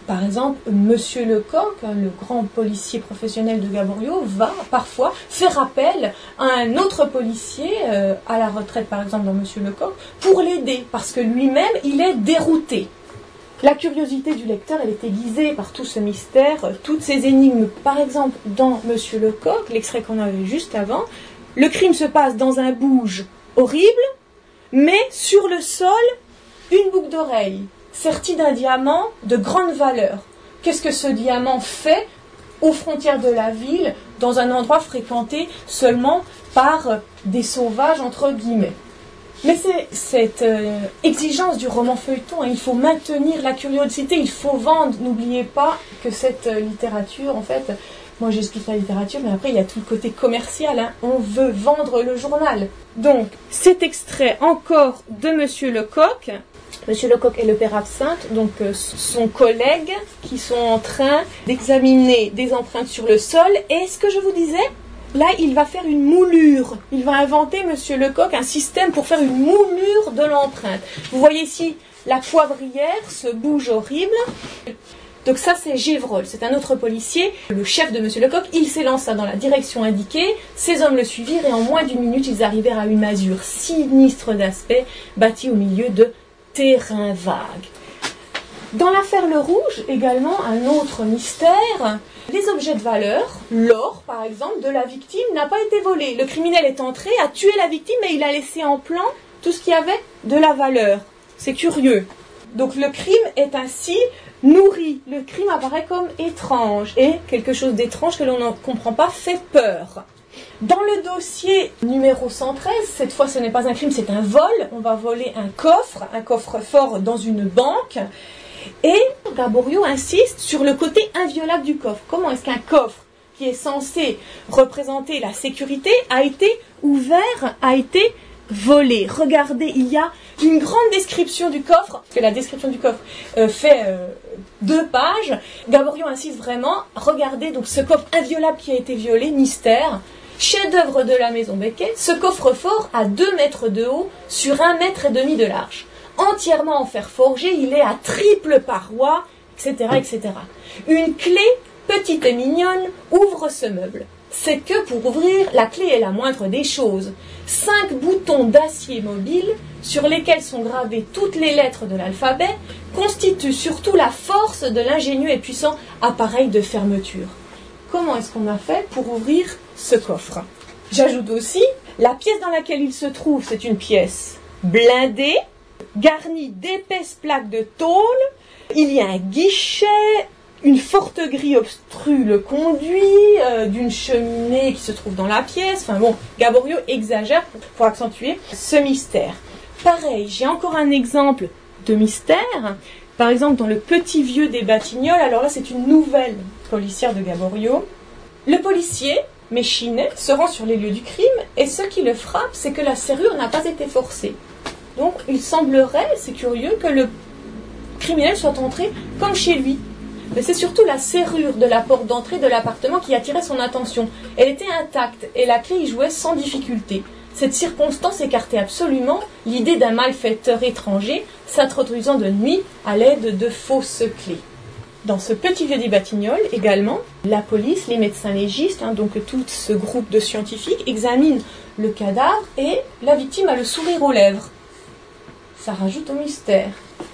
Par exemple, Monsieur Lecoq, le grand policier professionnel de Gaboriau, va parfois faire appel à un autre policier, euh, à la retraite par exemple dans Monsieur Lecoq, pour l'aider, parce que lui-même, il est dérouté. La curiosité du lecteur, elle est aiguisée par tout ce mystère, toutes ces énigmes. Par exemple, dans Monsieur Lecoq, l'extrait qu'on avait juste avant, le crime se passe dans un bouge horrible, mais sur le sol, une boucle d'oreille, sertie d'un diamant de grande valeur. Qu'est-ce que ce diamant fait aux frontières de la ville, dans un endroit fréquenté seulement par des sauvages, entre guillemets? Mais c'est cette euh, exigence du roman feuilleton, hein, il faut maintenir la curiosité, il faut vendre. N'oubliez pas que cette euh, littérature, en fait, moi j'explique la littérature, mais après il y a tout le côté commercial, hein, on veut vendre le journal. Donc, cet extrait encore de Monsieur Lecoq, Monsieur Lecoq et le père Absinthe, donc euh, son collègue, qui sont en train d'examiner des empreintes sur le sol, et ce que je vous disais, là, il va faire une moulure. Il va inventer, Monsieur Lecoq, un système pour faire une moulure de l'empreinte. Vous voyez ici, la poivrière, ce bouge horrible. Donc ça, c'est Gévrol, c'est un autre policier, le chef de Monsieur Lecoq. Il s'élança dans la direction indiquée. Ses hommes le suivirent et en moins d'une minute, ils arrivèrent à une masure sinistre d'aspect, bâtie au milieu de terrains vagues. Dans l'affaire Le Rouge, également, un autre mystère. Les objets de valeur, l'or par exemple de la victime, n'a pas été volé. Le criminel est entré, a tué la victime, mais il a laissé en plan tout ce qui avait de la valeur. C'est curieux. Donc le crime est ainsi nourri. Le crime apparaît comme étrange. Et quelque chose d'étrange que l'on ne comprend pas fait peur. Dans le dossier numéro cent treize, cette fois ce n'est pas un crime, c'est un vol. On va voler un coffre, un coffre-fort dans une banque. Et Gaboriau insiste sur le côté inviolable du coffre. Comment est-ce qu'un coffre qui est censé représenter la sécurité a été ouvert, a été volé? Regardez, il y a une grande description du coffre, parce que la description du coffre euh, fait euh, deux pages. Gaboriau insiste vraiment, regardez donc ce coffre inviolable qui a été violé, mystère, chef-d'œuvre de la maison Becquet. Ce coffre-fort a deux mètres de haut sur un mètre et demi de large. Entièrement en fer forgé, il est à triple paroi, et cetera, et cetera. Une clé, petite et mignonne, ouvre ce meuble. C'est que pour ouvrir, la clé est la moindre des choses. Cinq boutons d'acier mobile, sur lesquels sont gravées toutes les lettres de l'alphabet, constituent surtout la force de l'ingénieux et puissant appareil de fermeture. Comment est-ce qu'on a fait pour ouvrir ce coffre? J'ajoute aussi, la pièce dans laquelle il se trouve, c'est une pièce blindée, garnie d'épaisses plaques de tôle. Il y a un guichet, une forte grille obstrue le conduit, euh, d'une cheminée qui se trouve dans la pièce. Enfin bon, Gaboriau exagère pour, pour accentuer ce mystère. Pareil, j'ai encore un exemple de mystère. Par exemple, dans Le Petit Vieux des Batignolles, alors là c'est une nouvelle policière de Gaboriau. Le policier, Méchinet, se rend sur les lieux du crime et ce qui le frappe, c'est que la serrure n'a pas été forcée. Donc il semblerait, c'est curieux, que le criminel soit entré comme chez lui. Mais c'est surtout la serrure de la porte d'entrée de l'appartement qui attirait son attention. Elle était intacte et la clé y jouait sans difficulté. Cette circonstance écartait absolument l'idée d'un malfaiteur étranger s'introduisant de nuit à l'aide de fausses clés. Dans Ce Petit Vieux des Batignolles, également, la police, les médecins légistes, hein, donc tout ce groupe de scientifiques, examinent le cadavre et la victime a le sourire aux lèvres. Ça rajoute au mystère.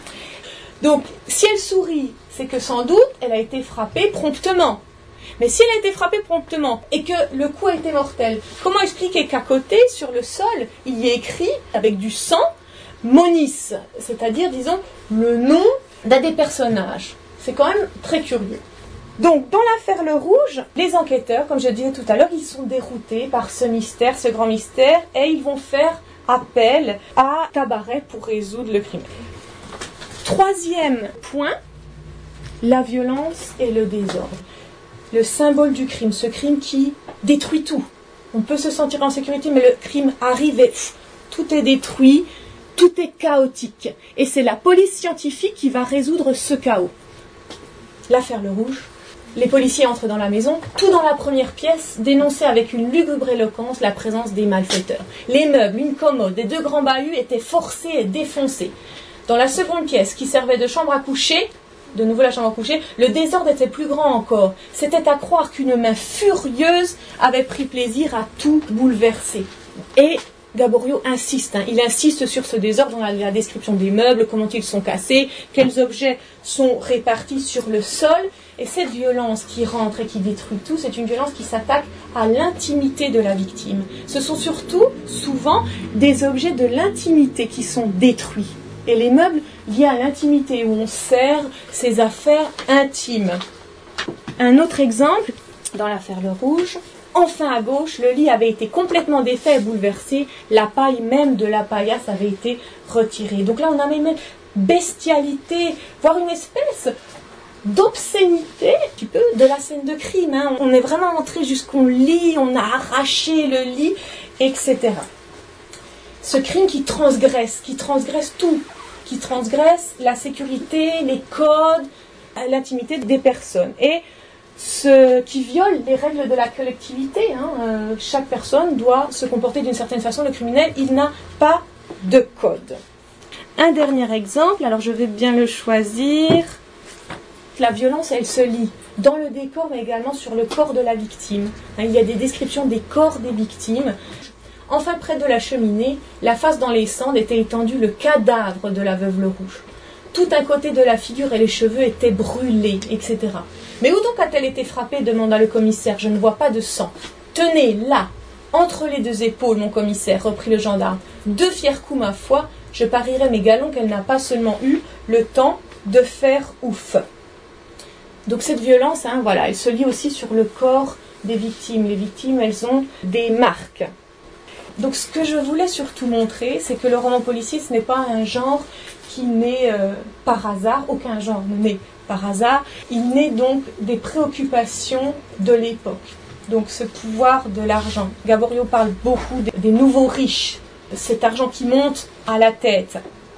Donc, si elle sourit, c'est que sans doute, elle a été frappée promptement. Mais si elle a été frappée promptement et que le coup a été mortel, comment expliquer qu'à côté, sur le sol, il y ait écrit, avec du sang, Monis, c'est-à-dire, disons, le nom d'un des personnages. C'est quand même très curieux. Donc, dans l'affaire Le Rouge, les enquêteurs, comme je disais tout à l'heure, ils sont déroutés par ce mystère, ce grand mystère, et ils vont faire appel à Tabaret pour résoudre le crime. Troisième point, la violence et le désordre. Le symbole du crime, ce crime qui détruit tout. On peut se sentir en sécurité, mais le crime arrive et pff, tout est détruit, tout est chaotique. Et c'est la police scientifique qui va résoudre ce chaos. L'affaire Le Rouge. Les policiers entrent dans la maison, tout dans la première pièce, dénonçait avec une lugubre éloquence la présence des malfaiteurs. Les meubles, une commode et deux grands bahuts étaient forcés et défoncés. Dans la seconde pièce, qui servait de chambre à coucher, de nouveau la chambre à coucher, le désordre était plus grand encore. C'était à croire qu'une main furieuse avait pris plaisir à tout bouleverser. Et Gaboriau insiste, hein, il insiste sur ce désordre dans la, la description des meubles, comment ils sont cassés, quels objets sont répartis sur le sol. Et cette violence qui rentre et qui détruit tout, c'est une violence qui s'attaque à l'intimité de la victime. Ce sont surtout, souvent, des objets de l'intimité qui sont détruits. Et les meubles liés à l'intimité, où on sert ses affaires intimes. Un autre exemple, dans l'affaire Le Rouge, enfin à gauche, le lit avait été complètement défait et bouleversé, la paille même de la paillasse avait été retirée. Donc là, on a même une bestialité, voire une espèce d'obscénité, un petit peu, de la scène de crime. Hein. On est vraiment entré jusqu'au lit, on a arraché le lit, et cetera. Ce crime qui transgresse, qui transgresse tout, qui transgresse la sécurité, les codes, l'intimité des personnes. Et ce qui viole les règles de la collectivité. Hein. Euh, chaque personne doit se comporter d'une certaine façon. Le criminel, il n'a pas de code. Un dernier exemple, alors je vais bien le choisir. La violence, elle se lie dans le décor, mais également sur le corps de la victime. Hein, il y a des descriptions des corps des victimes. Enfin, près de la cheminée, la face dans les cendres était étendu le cadavre de la veuve Le Rouge. Tout un côté de la figure et les cheveux étaient brûlés, et cetera. Mais où donc a-t-elle été frappée demanda le commissaire. Je ne vois pas de sang. Tenez, là, entre les deux épaules, mon commissaire, reprit le gendarme. Deux fiers coups, ma foi, je parierais mes galons qu'elle n'a pas seulement eu le temps de faire ouf. Donc cette violence, hein, voilà, elle se lie aussi sur le corps des victimes. Les victimes, elles ont des marques. Donc ce que je voulais surtout montrer, c'est que le roman policier, ce n'est pas un genre qui naît euh, par hasard, aucun genre ne naît par hasard, il naît donc des préoccupations de l'époque. Donc ce pouvoir de l'argent. Gaboriau parle beaucoup des, des nouveaux riches, cet argent qui monte à la tête.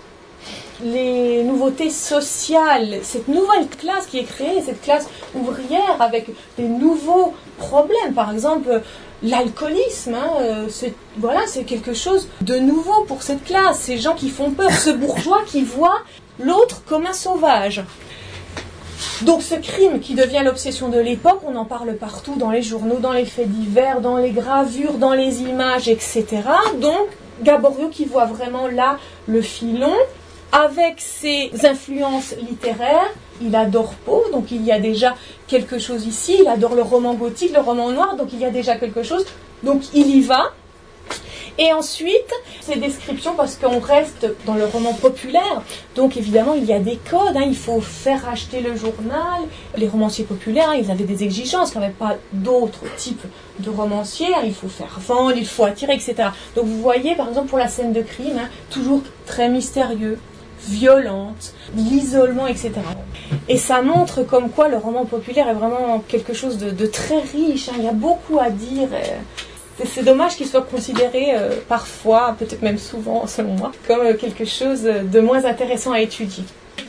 Les nouveautés sociales, cette nouvelle classe qui est créée, cette classe ouvrière avec des nouveaux problèmes, par exemple l'alcoolisme, hein, c'est, voilà, c'est quelque chose de nouveau pour cette classe, ces gens qui font peur, ce bourgeois qui voit l'autre comme un sauvage. Donc ce crime qui devient l'obsession de l'époque, on en parle partout, dans les journaux, dans les faits divers, dans les gravures, dans les images, et cetera. Donc Gaboriau qui voit vraiment là le filon, avec ses influences littéraires, il adore Poe, donc il y a déjà quelque chose ici, il adore le roman gothique, le roman noir, donc il y a déjà quelque chose, donc il y va. Et ensuite, ces descriptions, parce qu'on reste dans le roman populaire, donc évidemment il y a des codes, hein, il faut faire acheter le journal. Les romanciers populaires, hein, ils avaient des exigences, qu'il n'y avait pas d'autres types de romanciers, hein, il faut faire vendre, il faut attirer, et cetera. Donc vous voyez, par exemple pour la scène de crime, hein, toujours très mystérieux, violente, l'isolement, et cetera. Et ça montre comme quoi le roman populaire est vraiment quelque chose de, de très riche, hein, il y a beaucoup à dire. Et c'est dommage qu'il soit considéré euh, parfois, peut-être même souvent selon moi, comme euh, quelque chose de moins intéressant à étudier.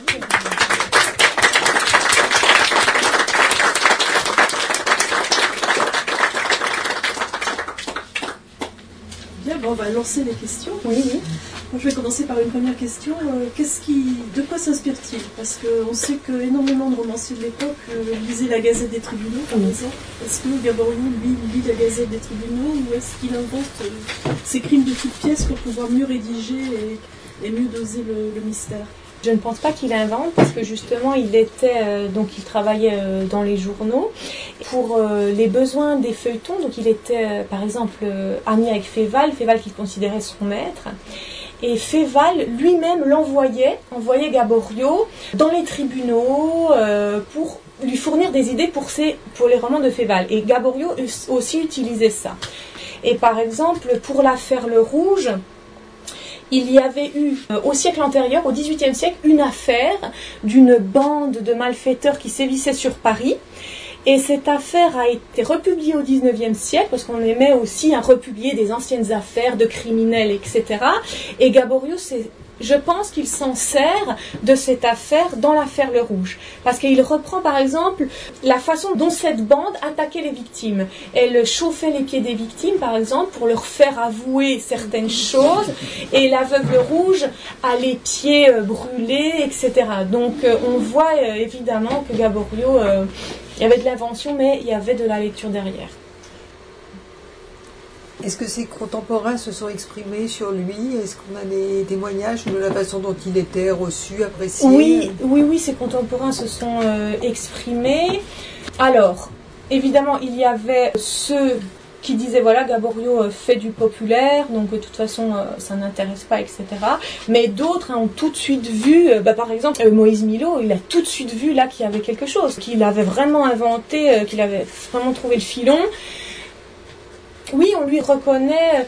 Bien, bon, on va lancer les questions. Oui, oui. Moi, je vais commencer par une première question. Euh, qu'est-ce qui, de quoi s'inspire-t-il? Parce qu'on sait qu'énormément de romanciers de l'époque euh, lisaient la Gazette des Tribunaux, par Oui. exemple. Est-ce que Gaboriau, lui, lit la Gazette des Tribunaux ou est-ce qu'il invente euh, ses crimes de toutes pièces pour pouvoir mieux rédiger et, et mieux doser le, le mystère? Je ne pense pas qu'il invente, parce que justement, il était, euh, donc il travaillait euh, dans les journaux pour euh, les besoins des feuilletons. Donc il était, euh, par exemple, euh, ami avec Féval, Féval qu'il considérait son maître. Et Féval lui-même l'envoyait, envoyait Gaboriau dans les tribunaux euh, pour lui fournir des idées pour, ses, pour les romans de Féval. Et Gaboriau aussi utilisait ça. Et par exemple, pour l'affaire Le Rouge, il y avait eu, euh, au siècle antérieur, au dix-huitième siècle, une affaire d'une bande de malfaiteurs qui sévissait sur Paris. Et cette affaire a été republiée au dix-neuvième siècle, parce qu'on aimait aussi hein, republier des anciennes affaires de criminels, et cetera. Et Gaboriau s'est je pense qu'il s'en sert de cette affaire dans l'affaire Le Rouge. Parce qu'il reprend par exemple la façon dont cette bande attaquait les victimes. Elle chauffait les pieds des victimes par exemple pour leur faire avouer certaines choses. Et la veuve Le Rouge a les pieds euh, brûlés, et cetera. Donc euh, on voit euh, évidemment que Gaboriau, euh, il y avait de l'invention, mais il y avait de la lecture derrière. Est-ce que ses contemporains se sont exprimés sur lui? Est-ce qu'on a des témoignages de la façon dont il était reçu, apprécié? Oui, oui, oui, ses contemporains se sont euh, exprimés. Alors, évidemment, il y avait ceux qui disaient, voilà, Gaboriau fait du populaire, donc de toute façon, euh, ça n'intéresse pas, et cetera. Mais d'autres hein, ont tout de suite vu, euh, bah, par exemple, euh, Moïse Milhaud, il a tout de suite vu là qu'il y avait quelque chose, qu'il avait vraiment inventé, euh, qu'il avait vraiment trouvé le filon. Oui, on lui reconnaît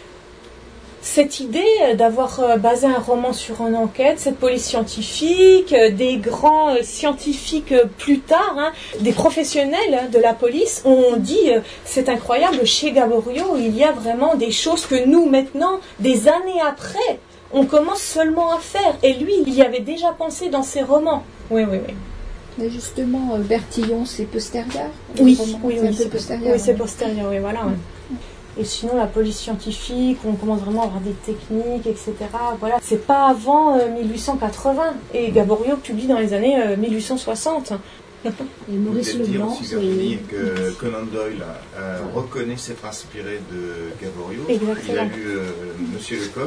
cette idée d'avoir basé un roman sur une enquête, cette police scientifique, des grands scientifiques plus tard, hein, des professionnels de la police ont dit c'est incroyable, chez Gaboriau il y a vraiment des choses que nous maintenant, des années après, on commence seulement à faire. Et lui, il y avait déjà pensé dans ses romans. Oui, oui, oui. Mais justement, Bertillon, c'est postérieur? Oui, oui, oui, c'est un c'est peu postérieur. Oui, c'est postérieur, oui, voilà. Ouais. Et sinon, la police scientifique, on commence vraiment à avoir des techniques, et cetera. Voilà, c'est pas avant euh, mille huit cent quatre-vingts. Et Gaboriau publie dans les années euh, mille huit cent soixante. Et Maurice Leblanc, aussi, Virginie, que Conan Doyle euh, reconnaît s'être inspiré de Gaboriau. Exactement. Il a lu euh, Monsieur Lecoq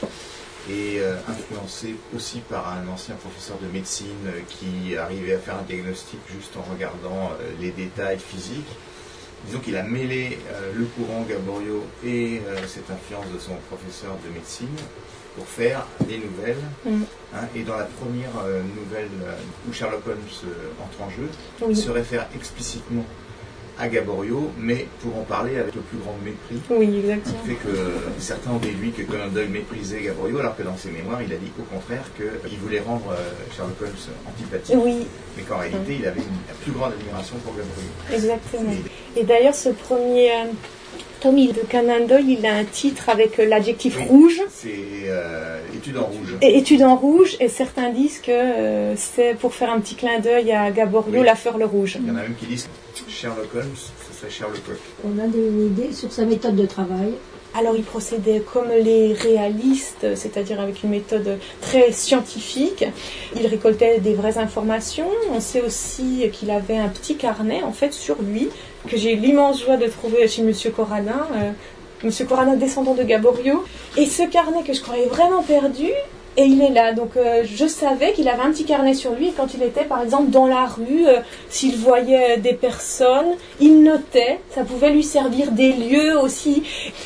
et euh, influencé aussi par un ancien professeur de médecine euh, qui arrivait à faire un diagnostic juste en regardant euh, les détails physiques. Disons qu'il a mêlé euh, le courant Gaboriau et euh, cette influence de son professeur de médecine pour faire des nouvelles. Mm. Hein, et dans la première euh, nouvelle euh, où Sherlock Holmes euh, entre en jeu, oui. il se réfère explicitement à Gaboriau, mais pour en parler avec le plus grand mépris. Oui, exactement. Ce qui fait que certains ont déduit que Conan Doyle méprisait Gaboriau, alors que dans ses mémoires, il a dit au contraire qu'il voulait rendre euh, Sherlock Holmes antipathique. Oui. Mais qu'en réalité, oui. il avait une, la plus grande admiration pour Gaboriau. Exactement. Et, et d'ailleurs, ce premier euh, tome de Conan Doyle, il a un titre avec euh, l'adjectif oui, rouge. C'est euh, Études en rouge. Et Études en rouge, et certains disent que euh, c'est pour faire un petit clin d'œil à Gaboriau, oui. l'affaire Le Rouge. Il y en a même qui disent Sherlock Holmes, ce serait Sherlock Holmes. On a des idées sur sa méthode de travail. Alors il procédait comme les réalistes, c'est-à-dire avec une méthode très scientifique. Il récoltait des vraies informations. On sait aussi qu'il avait un petit carnet en fait sur lui, que j'ai eu l'immense joie de trouver chez Monsieur Corradin. Euh, Monsieur Corradin, descendant de Gaboriau. Et ce carnet que je croyais vraiment perdu, et il est là. Donc euh, je savais qu'il avait un petit carnet sur lui, et quand il était par exemple dans la rue, euh, s'il voyait des personnes, il notait. Ça pouvait lui servir des lieux aussi.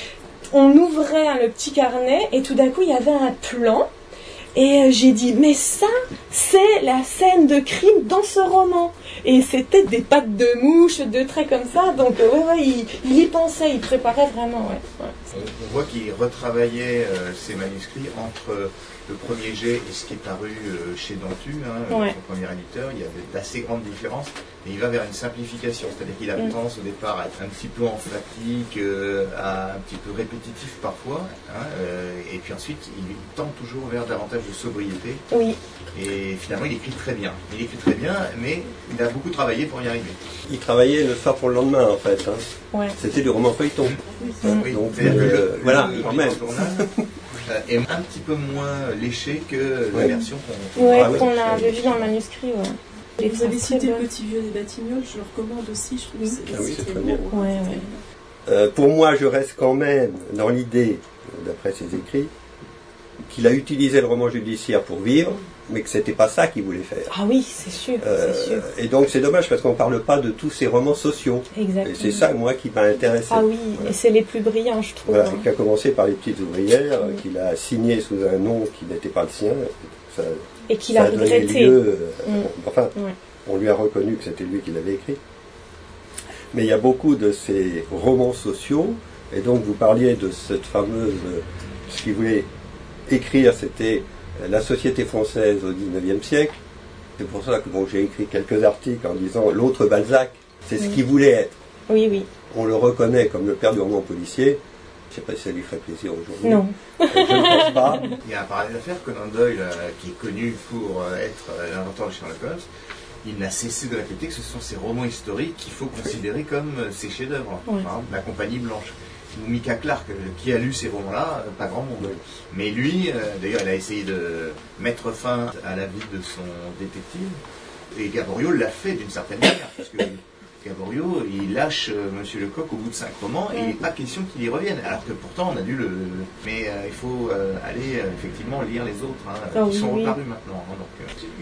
On ouvrait hein, le petit carnet et tout d'un coup il y avait un plan et euh, j'ai dit mais ça c'est la scène de crime dans ce roman et c'était des pattes de mouche, de traits comme ça, donc euh, ouais ouais il, il y pensait, il préparait vraiment ouais. ouais. On voit qu'il retravaillait euh, ses manuscrits entre euh, le premier jet et ce qui est paru euh, chez Dantu, hein, ouais. son premier éditeur. Il y avait d'assez grandes différences et il va vers une simplification, c'est-à-dire qu'il a mm. tendance au départ à être un petit peu emphatique, euh, à un petit peu répétitif parfois, hein, euh, et puis ensuite il tend toujours vers davantage de sobriété. Oui. Et finalement il écrit très bien. Il écrit très bien, mais il a beaucoup travaillé pour y arriver. Il travaillait le soir pour le lendemain en fait. Hein. Ouais. C'était du roman feuilleton. Mm. Oui, donc euh, le, voilà, le, quand même. Est un petit peu moins léché que ouais. la version qu'on ouais, ah, qu'on avait vue dans le manuscrit. Ouais. Et vous avez cité Le Petit Vieux des Batignolles, je le recommande aussi, je trouve oui. que c'est, ah oui, c'est très très beau. bien. Ouais, ouais. Euh, pour moi, je reste quand même dans l'idée, d'après ses écrits, qu'il a utilisé le roman judiciaire pour vivre, mais que c'était pas ça qu'il voulait faire. Ah oui, c'est sûr, euh, c'est sûr. Et donc c'est dommage parce qu'on parle pas de tous ces romans sociaux. Exactement. Et c'est ça, moi, qui m'a intéressé. Ah oui, voilà. Et c'est les plus brillants, je trouve. Voilà, hein. Qui a commencé par Les Petites Ouvrières, mmh. qu'il a signé sous un nom qui n'était pas le sien. Ça, et qu'il a regretté. Lieu, mmh. Enfin, ouais. on lui a reconnu que c'était lui qui l'avait écrit. Mais il y a beaucoup de ces romans sociaux, et donc vous parliez de cette fameuse... Ce qu'il voulait écrire, c'était la société française au dix-neuvième siècle. C'est pour ça que bon, j'ai écrit quelques articles en disant l'autre Balzac, c'est oui. ce qu'il voulait être. Oui, oui. On le reconnaît comme le père du roman policier, Je ne sais pas si ça lui ferait plaisir aujourd'hui. Non. Euh, je ne pense pas. Il y a un parallèle à faire. Conan Doyle, euh, qui est connu pour euh, être euh, l'inventeur de Sherlock Holmes, il n'a cessé de répéter que ce sont ces romans historiques qu'il faut considérer comme euh, ses chefs-d'œuvre. Oui. Par exemple, La Compagnie Blanche. Ou Micah Clarke, euh, qui a lu ces romans-là, euh, pas grand monde. Mais lui, euh, d'ailleurs, il a essayé de mettre fin à la vie de son détective. Et Gaboriau l'a fait d'une certaine manière, parce que Gaboriau, il lâche euh, Monsieur Lecoq au bout de cinq romans, et il n'est pas question qu'il y revienne. Alors que pourtant, on a dû le... Mais euh, il faut euh, aller, euh, effectivement, lire les autres, hein, Ah qui oui, sont oui. reparus maintenant. hein, donc, euh,